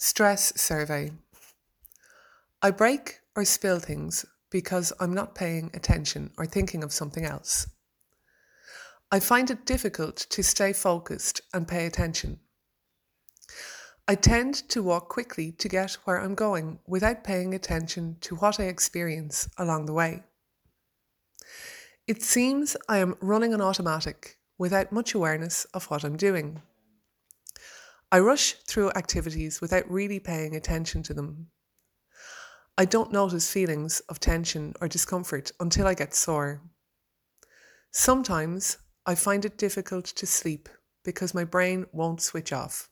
Stress survey. I break or spill things because I'm not paying attention or thinking of something else. I find it difficult to stay focused and pay attention. I tend to walk quickly to get where I'm going without paying attention to what I experience along the way. It seems I am running on automatic without much awareness of what I'm doing. I rush through activities without really paying attention to them. I don't notice feelings of tension or discomfort until I get sore. Sometimes I find it difficult to sleep because my brain won't switch off.